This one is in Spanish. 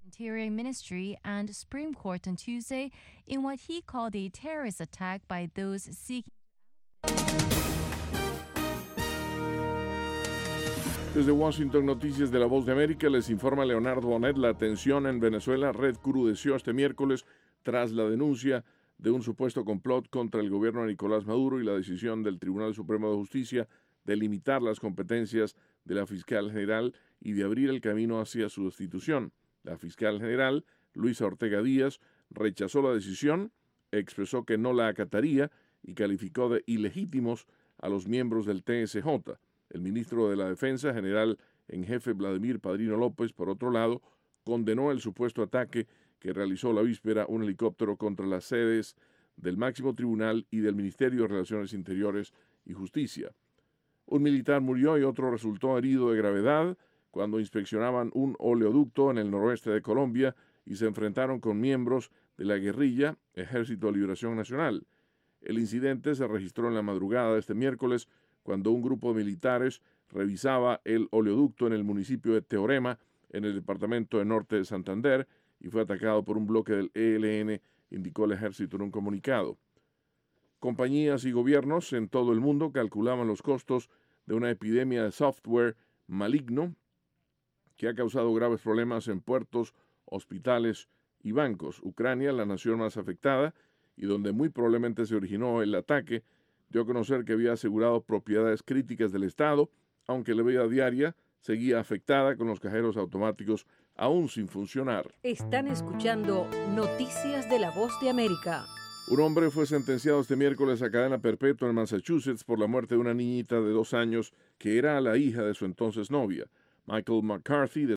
Interior Ministry and Supreme Court on Tuesday in what he called a terrorist attack by those seeking. Desde Washington, Noticias de La Voz de América, les informa Leonardo Bonet. La tensión en Venezuela recrudeció este miércoles tras la denuncia de un supuesto complot contra el gobierno de Nicolás Maduro y la decisión del Tribunal Supremo de Justicia de limitar las competencias de la fiscal general y de abrir el camino hacia su destitución. La fiscal general, Luisa Ortega Díaz, rechazó la decisión, expresó que no la acataría y calificó de ilegítimos a los miembros del TSJ. El ministro de la Defensa, general en jefe Vladimir Padrino López, por otro lado, condenó el supuesto ataque que realizó la víspera un helicóptero contra las sedes del máximo tribunal y del Ministerio de Relaciones Interiores y Justicia. Un militar murió y otro resultó herido de gravedad cuando inspeccionaban un oleoducto en el noroeste de Colombia y se enfrentaron con miembros de la guerrilla Ejército de Liberación Nacional. El incidente se registró en la madrugada de este miércoles cuando un grupo de militares revisaba el oleoducto en el municipio de Teorema, en el departamento de Norte de Santander, y fue atacado por un bloque del ELN, indicó el ejército en un comunicado. Compañías y gobiernos en todo el mundo calculaban los costos de una epidemia de software maligno que ha causado graves problemas en puertos, hospitales y bancos. Ucrania, la nación más afectada y donde muy probablemente se originó el ataque, dio a conocer que había asegurado propiedades críticas del Estado, aunque la vida diaria seguía afectada con los cajeros automáticos aún sin funcionar. Están escuchando Noticias de la Voz de América. Un hombre fue sentenciado este miércoles a cadena perpetua en Massachusetts por la muerte de una niñita de 2 años que era la hija de su entonces novia. Michael McCarthy, de